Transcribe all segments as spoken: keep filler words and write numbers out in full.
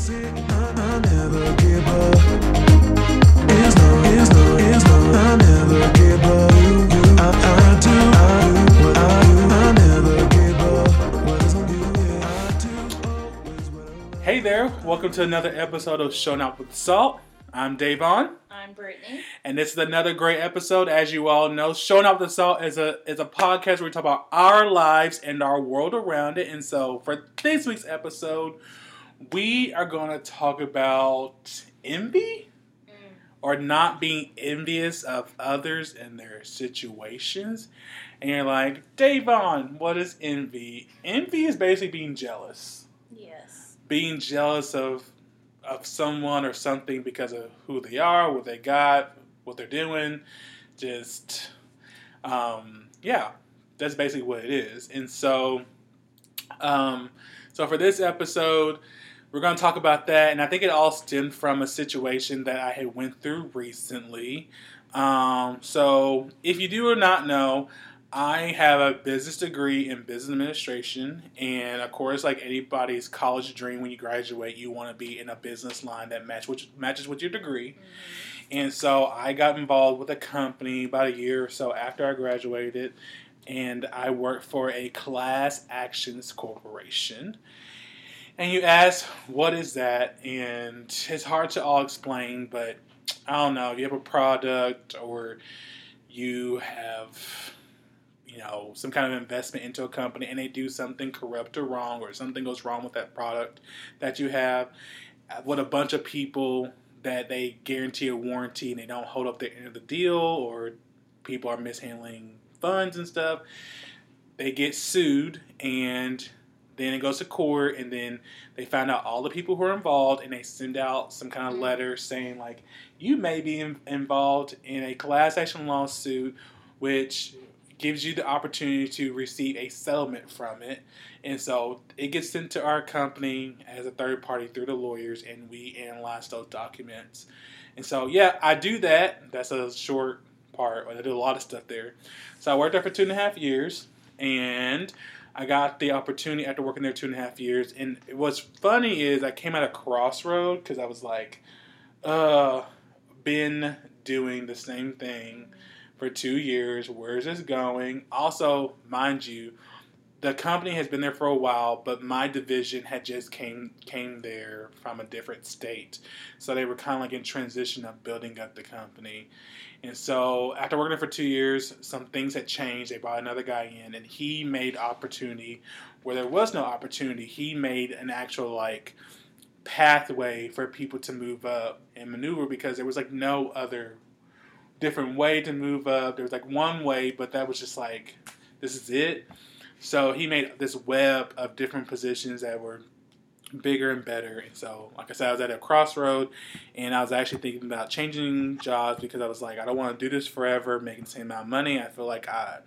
say I never give up. It's no, it's no, it's no, I never give up. I, I do, I do what I do. I never give up. What is on you? Yeah, I do always what I want. Hey there, welcome to another episode of Showing Out with Salt. I'm Davon. I'm Brittany. And this is another great episode. As you all know, Showing Out with Salt is a is a podcast where we talk about our lives and our world around it. And so for this week's episode, we are going to talk about envy Mm. or not being envious of others and their situations. And you're like, Davon, what is envy? Envy is basically being jealous. Yes. Being jealous of of someone or something because of who they are, what they got, what they're doing. Just, um, yeah, that's basically what it is. And so, um, so for this episode, we're going to talk about that. And I think it all stemmed from a situation that I had went through recently. Um, so if you do or not know, I have a business degree in business administration, and of course, like anybody's college dream, when you graduate, you want to be in a business line that match which matches with your degree. Mm-hmm. And so I got involved with a company about a year or so after I graduated, and I worked for a class actions corporation. And you ask, what is that? And it's hard to all explain, but I don't know. You have a product, or you have, you know, some kind of investment into a company, and they do something corrupt or wrong, or something goes wrong with that product that you have, with a bunch of people that they guarantee a warranty and they don't hold up the end of the deal, or people are mishandling funds and stuff, they get sued, and then it goes to court, and then they find out all the people who are involved, and they send out some kind of letter saying, like, you may be in- involved in a class action lawsuit, which gives you the opportunity to receive a settlement from it. And so it gets sent to our company as a third party through the lawyers, and we analyze those documents. And so, yeah, I do that. That's a short part. I did a lot of stuff there. So I worked there for two and a half years, and I got the opportunity after working there two and a half years. And what's funny is I came at a crossroad because I was like, uh, been doing the same thing for two years. Where's this going? Also, mind you, the company has been there for a while, but my division had just came came there from a different state. So they were kind of like in transition of building up the company. And so after working there for two years, some things had changed. They brought another guy in, and he made opportunity where there was no opportunity. He made an actual, like, pathway for people to move up and maneuver, because there was, like, no other different way to move up. There was like one way, but that was just like, this is it. So he made this web of different positions that were bigger and better. And so, like I said, I was at a crossroad, and I was actually thinking about changing jobs, because I was like, I don't want to do this forever, making the same amount of money. I feel like I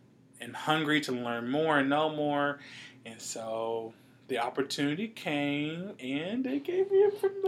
am hungry to learn more and know more. And so the opportunity came, and they gave me a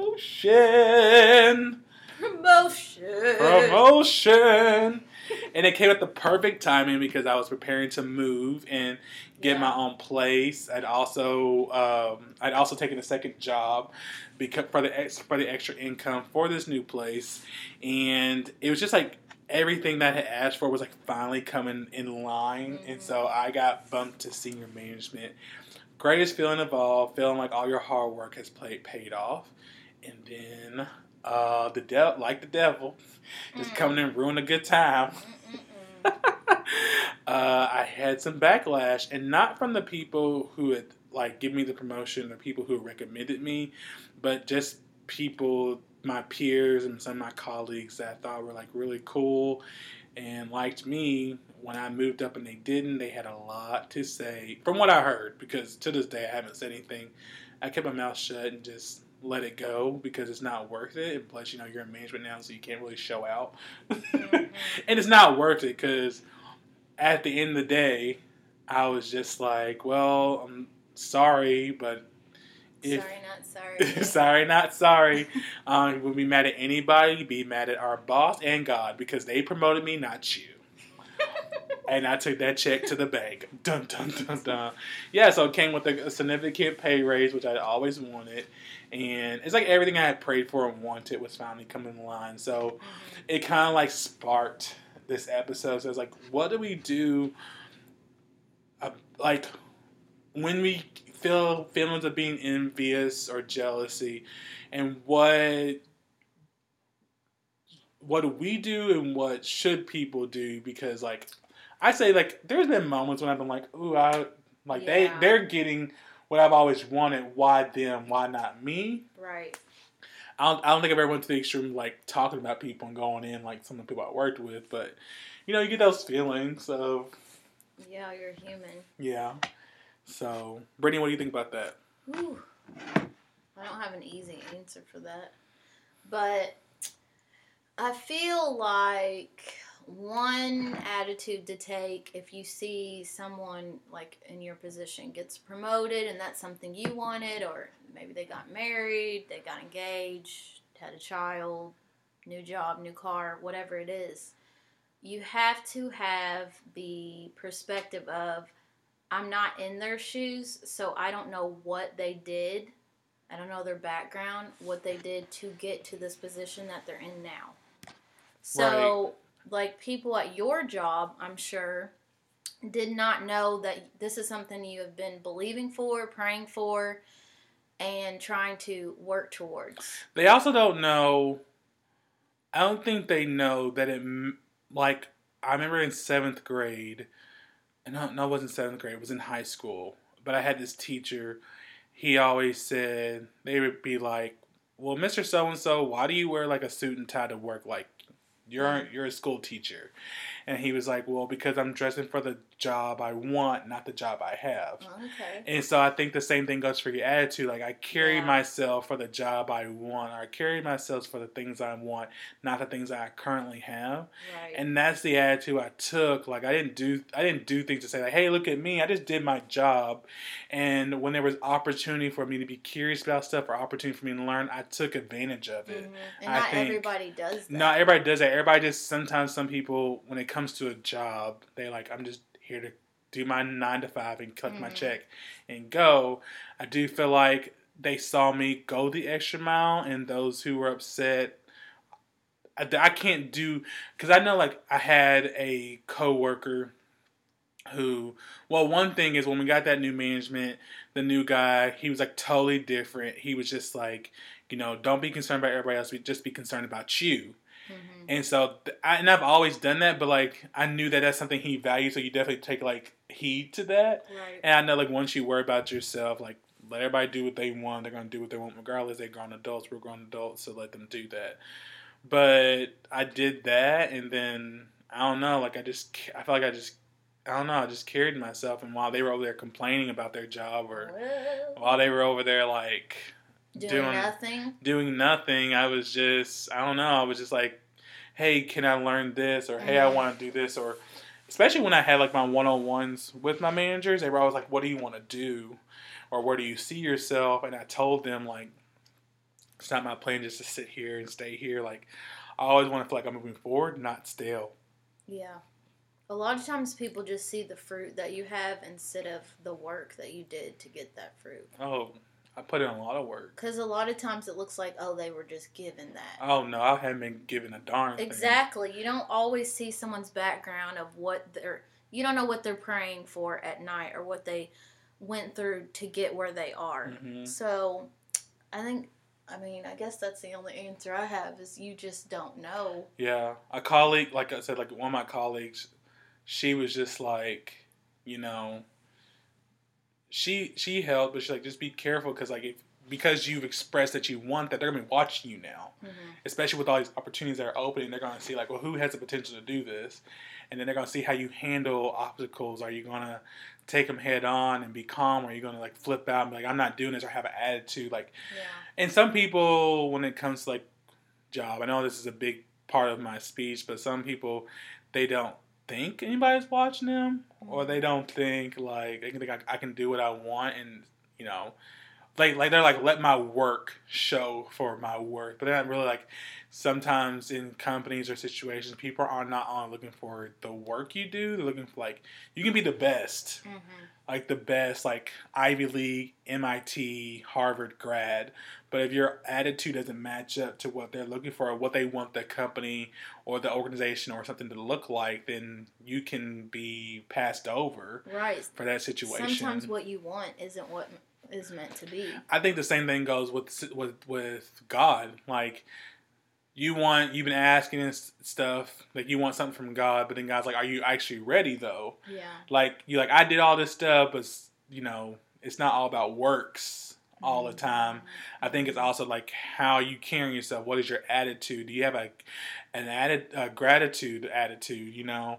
promotion. Promotion. Promotion. And it came at the perfect timing, because I was preparing to move and get Yeah. my own place. I'd also um, I'd also taken a second job because for the ex, for the extra income for this new place, and it was just like everything that I had asked for was like finally coming in line. Mm-hmm. And so I got bumped to senior management. Greatest feeling of all, feeling like all your hard work has played paid off. And then Uh, the devil, like the devil, just Mm. coming in and ruin a good time. uh, I had some backlash, and not from the people who had like given me the promotion or people who recommended me, but just people, my peers and some of my colleagues that I thought were like really cool and liked me. When I moved up and they didn't, they had a lot to say from what I heard, because to this day I haven't said anything. I kept my mouth shut and just let it go, because it's not worth it. And plus, you know, you're in management now, so you can't really show out. Mm-hmm. And it's not worth it, because at the end of the day, I was just like, well, I'm sorry, but if sorry, not sorry. sorry, not sorry. Um, when we mad at anybody, be mad at our boss and God, because they promoted me, not you. And I took that check to the bank. Dun, dun, dun, dun. Yeah, so it came with a, a significant pay raise, which I always wanted. And it's like everything I had prayed for and wanted was finally coming in line. So Mm-hmm. it kind of like sparked this episode. So it's like, what do we do? Uh, like, when we feel feelings of being envious or jealousy, and what what do we do and what should people do? Because like I say, like there's been moments when I've been like, ooh, I like Yeah. they they're getting what I've always wanted. Why them? Why not me? Right. I don't, I don't think I've ever went to the extreme like talking about people and going in like some of the people I worked with, but you know, you get those feelings of Yeah, you're human. yeah. So, Brittany, what do you think about that? Whew. I don't have an easy answer for that. But I feel like one attitude to take if you see someone like in your position gets promoted and that's something you wanted, or maybe they got married, they got engaged, had a child, new job, new car, whatever it is, you have to have the perspective of, I'm not in their shoes, so I don't know what they did. I don't know their background, what they did to get to this position that they're in now. So, like, people at your job, I'm sure, did not know that this is something you have been believing for, praying for, and trying to work towards. They also don't know. I don't think they know that it. m- Like I remember in seventh grade. No, no, it wasn't seventh grade. It was in high school. But I had this teacher. He always said they would be like, "Well, Mister So and So, why do you wear like a suit and tie to work? Like, you're you're a school teacher." And he was like, "Well, because I'm dressing for the job I want, not the job I have." Okay. And so I think the same thing goes for your attitude. Like I carry Yeah. myself for the job I want, or I carry myself for the things I want, not the things I currently have. Right. And that's the attitude I took. Like I didn't do I didn't do things to say like, hey, look at me. I just did my job. And when there was opportunity for me to be curious about stuff or opportunity for me to learn, I took advantage of it. Mhm. And I not think- everybody does that. Not everybody does that. Everybody just sometimes some people when it comes to a job, they like I'm just here to do my nine to five and collect my Mhm. check and go. I do feel like they saw me go the extra mile, and those who were upset, I, I can't do because I know like I had a coworker who, well, one thing is when we got that new management, the new guy, he was like totally different. He was just like, you know, don't be concerned about everybody else. Just be concerned about you. Mhm. And so, I, and I've always done that, but like I knew that that's something he valued, so you definitely take like heed to that. Right. And I know like once you worry about yourself, like let everybody do what they want. They're gonna do what they want, regardless. They're grown adults. We're grown adults, so let them do that. But I did that, and then I don't know. Like I just, I felt like I just, I don't know. I just carried myself, and while they were over there complaining about their job, or Well, while they were over there like doing, doing- nothing. doing nothing, I was just, I don't know, I was just like, hey, can I learn this? Or, hey, I Mhm. want to do this. Or, especially when I had like my one-on-ones with my managers, they were always like, what do you want to do? Or where do you see yourself? And I told them, like, it's not my plan just to sit here and stay here. Like, I always want to feel like I'm moving forward, not stale. Yeah. A lot of times people just see the fruit that you have instead of the work that you did to get that fruit. Oh, I put in a lot of work. Because a lot of times it looks like, oh, they were just given that. Oh, no, I haven't been given a darn thing. Exactly. You don't always see someone's background of what they're, you don't know what they're praying for at night or what they went through to get where they are. Mhm. So I think, I mean, I guess that's the only answer I have is you just don't know. Yeah, a colleague, like I said, like one of my colleagues, she was just like, you know, she she helped, but she's like, just be careful because like if because you've expressed that you want that, they're gonna be watching you now, Mhm. especially with all these opportunities that are opening. They're gonna see like, well, who has the potential to do this, and then they're gonna see how you handle obstacles. Are you gonna take them head on and be calm, or are you gonna like flip out and be like, I'm not doing this, or have an attitude like. Yeah. And some people, when it comes to like job, I know this is a big part of my speech, but some people, they don't think anybody's watching them, or they don't think like they can think I, I can do what I want, and you know, like like they're like let my work show for my work, but they're not really like. Sometimes in companies or situations, people are not only looking for the work you do; they're looking for like you can be the best, Mm-hmm. like the best, like Ivy League, M I T, Harvard grad. But if your attitude doesn't match up to what they're looking for, or what they want the company or the organization or something to look like, then you can be passed over Right. for that situation. Sometimes what you want isn't what is meant to be. I think the same thing goes with with with God. Like you want, you've been asking and stuff, like you want something from God, but then God's like, "Are you actually ready though?" Yeah. Like you like I did all this stuff, but you know it's not all about works all the time. I think it's also like how you carry yourself. What is your attitude? Do you have a an added uh, gratitude attitude? You know,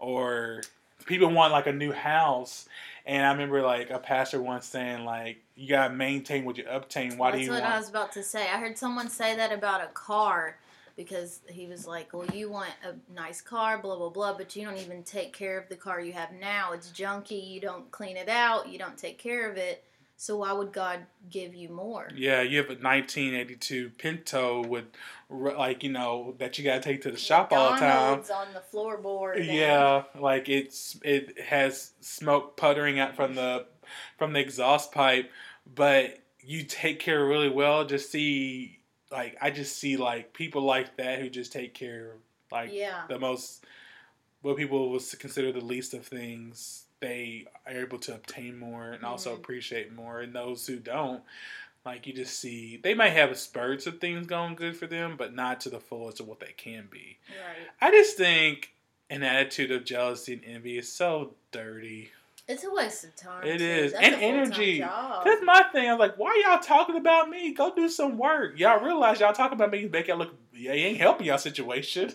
or people want like a new house. And I remember like a pastor once saying like you gotta maintain what you obtain. Why That's do you what want? I was about to say. I heard someone say that about a car because he was like, well, you want a nice car, blah, blah, blah, but you don't even take care of the car you have now. It's junky. You don't clean it out. You don't take care of it. So why would God give you more? Yeah, you have a nineteen eighty-two Pinto with like you know that you gotta take to the shop all the time. McDonald's on the floorboard. and- Yeah, like it's it has smoke puttering out from the from the exhaust pipe, but you take care really well. Just see like I just see like people like that who just take care of like Yeah. the most what people would consider the least of things. They are able to obtain more and also Mhm. appreciate more, and those who don't, like you just see, they might have spurts of things going good for them, but not to the fullest of what they can be. Right. I just think an attitude of jealousy and envy is so dirty. It's a waste of time. It too. is. That's And a full-time energy. job. That's my thing. I'm like, why y'all talking about me? Go do some work. Y'all realize y'all talking about me make y'all look, yeah, you ain't helping y'all situation.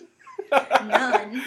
None.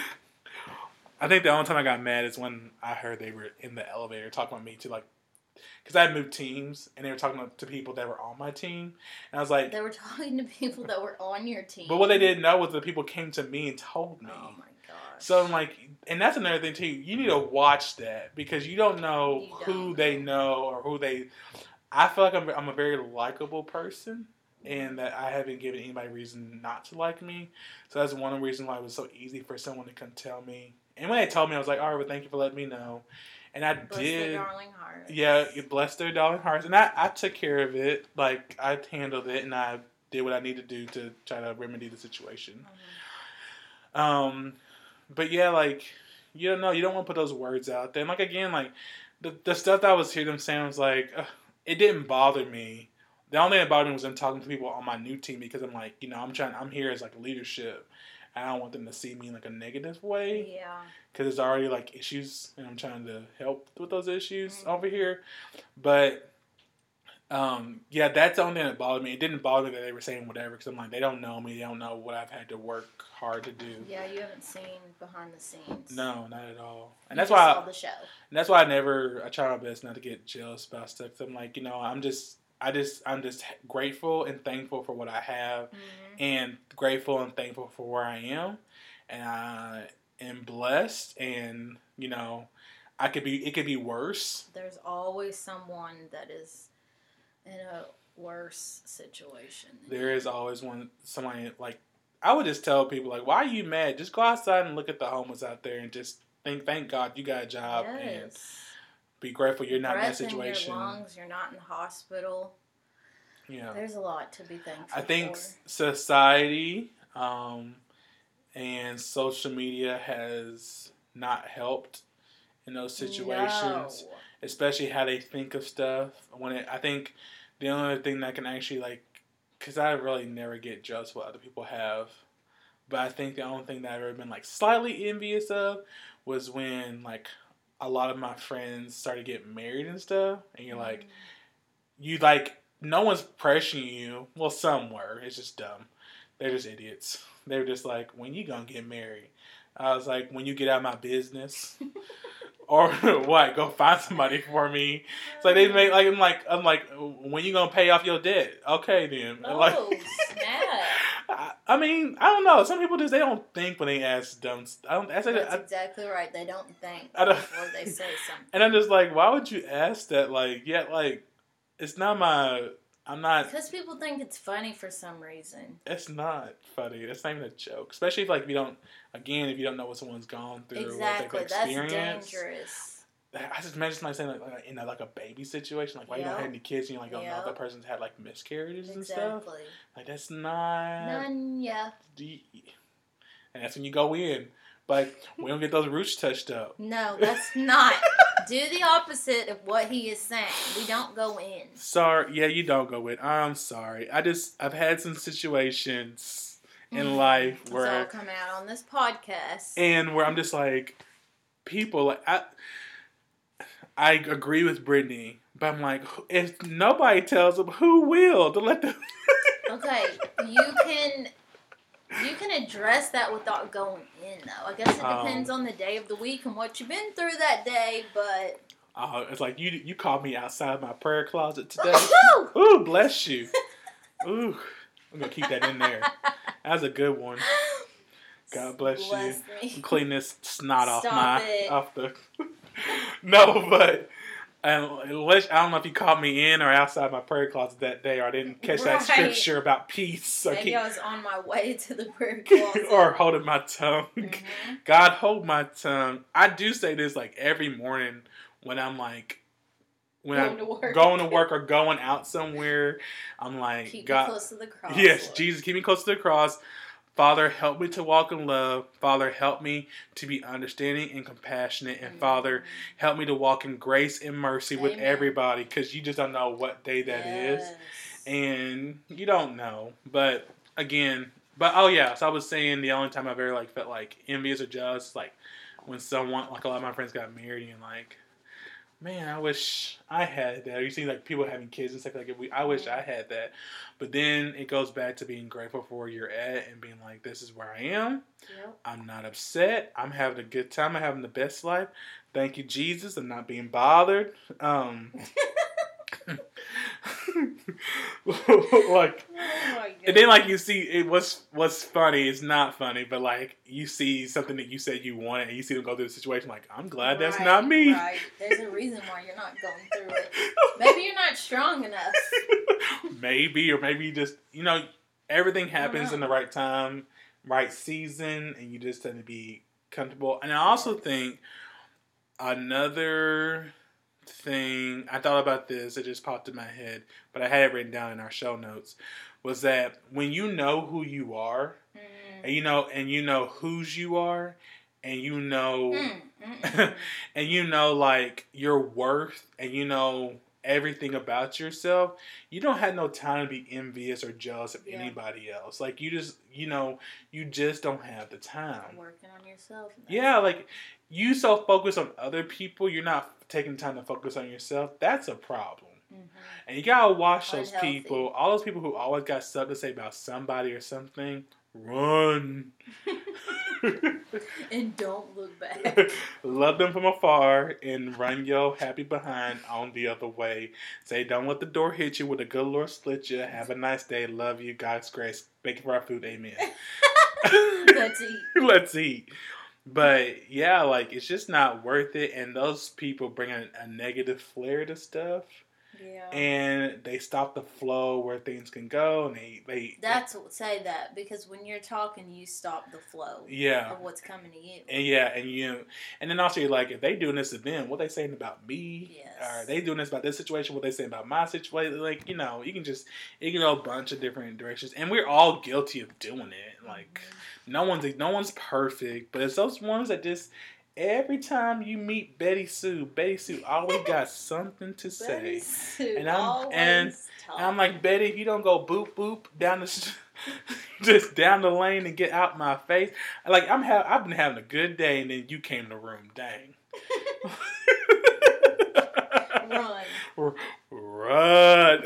I think the only time I got mad is when I heard they were in the elevator talking about me to like, because I had moved teams and they were talking to people that were on my team, and I was like, They were talking to people that were on your team. but what they didn't know was the people came to me and told me. Oh my gosh. So I'm like, and that's another thing too. You need to watch that because you don't know You who don't. they know or who they. I feel like I'm, I'm a very likable person, and that I haven't given anybody reason not to like me. So that's one of the reasons why it was so easy for someone to come tell me. And when they told me, I was like, all right, well, thank you for letting me know. And I Bless did. their darling hearts. Yeah, you blessed their darling hearts. And I, I took care of it. Like, I handled it, and I did what I needed to do to try to remedy the situation. Mhm. Um, but yeah, like, you don't know. You don't want to put those words out there. And, like, again, like, the, the stuff that I was hearing them saying was like, ugh, it didn't bother me. The only thing that bothered me was them talking to people on my new team because I'm like, you know, I'm trying, I'm here as, like, leadership. I don't want them to see me in, like, a negative way. Yeah. Because there's already, like, issues, and I'm trying to help with those issues Mhm. over here. But, um, yeah, that's the only thing that bothered me. It didn't bother me that they were saying whatever, because I'm like, they don't know me. They don't know what I've had to work hard to do. Yeah, you haven't seen behind the scenes. No, not at all. And You that's just why, saw I, the show. and that's why I never, I try my best not to get jealous about stuff. Because I'm like, you know, I'm just, I just, I'm just grateful and thankful for what I have, Mhm. and grateful and thankful for where I am. And I am blessed, and you know, I could be. It could be worse. There's always someone that is in a worse situation. There is always one. Somebody like I would just tell people like, "Why are you mad? Just go outside and look at the homeless out there, and just think, thank God you got a job, and Yes. be grateful you're not in that Breath in situation." your lungs. You're not in the hospital. Yeah, There's a lot to be thankful I think for. society um, and social media has not helped in those situations. No. Especially how they think of stuff. When it, I think the only thing that can actually like, because I really never get jealous what other people have, but I think the only thing that I've ever been like slightly envious of was when like a lot of my friends started getting married and stuff, and you're like, you like no one's pressuring you. Well, some were. It's just dumb. They're just idiots. They're just like, when you gonna get married? I was like, when you get out of my business. Or what? Go find somebody for me. It's like they make like I'm like I'm like when you gonna pay off your debt? Okay then. Oh, Like, snap. I, I mean I don't know. Some people just they don't think when they ask dumb. st- I don't. I, That's I, exactly right. They don't think I don't- before they say something. and I'm just like, why would you ask that? Like, yeah, like it's not my. I'm not. Because people think it's funny for some reason. It's not funny. It's not even a joke. Especially if, like, if you don't. Again, if you don't know what someone's gone through, Exactly, what they've experienced. that's dangerous. I just imagine somebody saying, like, like in a, like a baby situation, like, why Yep. you don't have any kids, and you like don't Yep. know if that person's had like miscarriages and Exactly. stuff. Like, that's not. None, yeah. And that's when you go in. But we don't get those roots touched up. No, that's not. Do the opposite of what he is saying. We don't go in. Sorry, yeah, you don't go in. I'm sorry. I just I've had some situations in Mm. life It's where all come out on this podcast. and where I'm just like, people like I. I agree with Brittany, but I'm like, if nobody tells them, who will to let them? Okay, you can you can address that without going in, though. I guess it depends Um, on the day of the week and what you've been through that day, but Oh, it's like you you called me outside my prayer closet today. Woo! Ooh, bless you. Ooh, I'm gonna keep that in there. That was a good one. God bless, Bless you. me. Clean this snot off Stop my it. off the. No, but and unless I don't know if you caught me in or outside my prayer closet that day, or I didn't catch that Right. scripture about peace. So Maybe keep, I was on my way to the prayer closet. or holding my tongue. Mhm. God, hold my tongue. I do say this like every morning when I'm like when Going I'm to work. going to work or going out somewhere. I'm like, Keep God, me close to the cross. yes, Lord. Jesus, keep me close to the cross. Father, help me to walk in love. Father, help me to be understanding and compassionate. And Mhm. Father, help me to walk in grace and mercy with Amen. everybody, because you just don't know what day that is, Yes. and you don't know. But again, but oh yeah, so I was saying the only time I've ever like felt like envious or jealous, like when someone, like a lot of my friends got married, and like, man, I wish I had that. You see, like people having kids and stuff like that. We, I wish I had that. But then it goes back to being grateful for where you're at and being like, this is where I am. Yep. I'm not upset. I'm having a good time. I'm having the best life. Thank you, Jesus. I'm not being bothered. Um, like, Oh my and then like you see, it what's what's funny. It's not funny, but like you see something that you said you wanted, and you see them go through the situation. Like, I'm glad that's Right, not me. Right. There's a reason why you're not going through it. Maybe you're not strong enough. Maybe, or maybe you just, you know, everything happens know. in the right time, right season, and you just tend to be comfortable. And I also think another thing, I thought about this, it just popped in my head, but I had it written down in our show notes, was that when you know who you are, Mm. and you know, and you know whose you are, and you know, Mm, mm, mm. and you know, like, your worth, and you know everything about yourself, you don't have no time to be envious or jealous of Yeah. anybody else. Like, you just, you know, you just don't have the time. Working on yourself. Yeah, like, you so focused on other people, you're not taking time to focus on yourself. That's a problem. Mhm. And you gotta watch those Unhealthy. people, all those people who always got stuff to say about somebody or something. Run. And don't look back. Love them from afar and run your happy behind on the other way. Say, don't let the door hit you with a good Lord split you. Have a nice day. Love you. God's grace. Thank you for our food. Amen. Let's eat. Let's eat. But yeah, like, it's just not worth it. And those people bring a, a negative flair to stuff. Yeah. And they stop the flow where things can go. And they, they That's what say that, because when you're talking, you stop the flow yeah. of what's coming to you. And yeah, and you, and then also you're like, if they doing this to them, what they saying about me? Yes. Are they doing this about this situation? What they saying about my situation? Like, you know, you can just, it can go a bunch of different directions, and we're all guilty of doing it. Like, Mhm. no one's, no one's perfect, but it's those ones that just, every time you meet Betty Sue, Betty Sue always got something to say. Betty Sue And I'm- always and- talk. And I'm like, Betty, if you don't go boop boop down the, just down the lane and get out my face, like I'm ha- I've been having a good day, and then you came in the room, dang. Run. Run.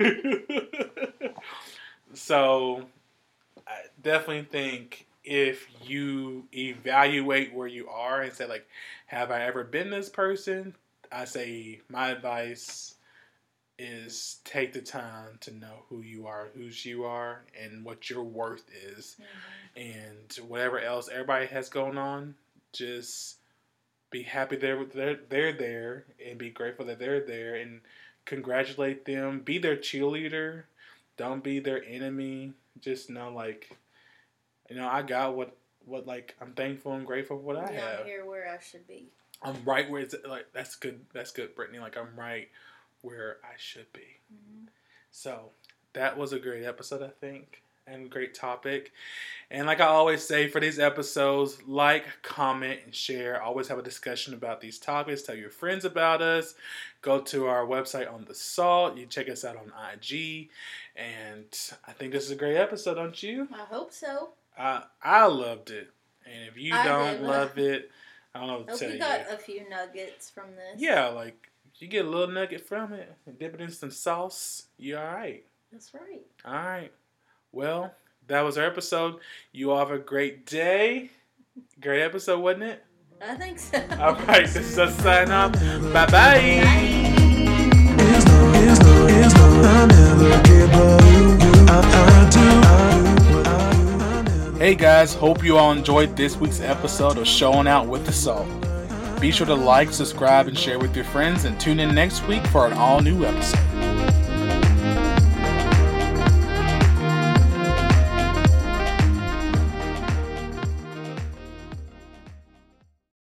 So, I definitely think if you evaluate where you are and say, like, have I ever been this person? I say my advice is take the time to know who you are, whose you are, and what your worth is. Mhm. And whatever else everybody has going on, just be happy they're, they're, they're there, and be grateful that they're there, and congratulate them. Be their cheerleader. Don't be their enemy. Just know, like, you know, I got what, what like, I'm thankful and grateful for what I yeah, have. I'm here where I should be. I'm right where it's, like, that's good. That's good, Brittany. Like, I'm right where I should be. Mm-hmm. So, that was a great episode, I think. And great topic. And like I always say, for these episodes, like, comment, and share. Always have a discussion about these topics. Tell your friends about us. Go to our website on The Salt. You check us out on I G. And I think this is a great episode, don't you? I hope so. I I loved it. And if you I don't did. love it, I don't know what to Hope tell you you. got a few nuggets from this. Yeah, like, you get a little nugget from it and dip it in some sauce, you alright. That's right. Alright. Well, that was our episode. You all have a great day. Great episode, wasn't it? I think so. Alright, this is us signing off. Bye-bye. Bye. Is no, is no, is no, I never give up. I, I do, I do what I do. I never. Hey guys, hope you all enjoyed this week's episode of Showing Out with the Salt. Be sure to like, subscribe, and share with your friends, and tune in next week for an all-new episode.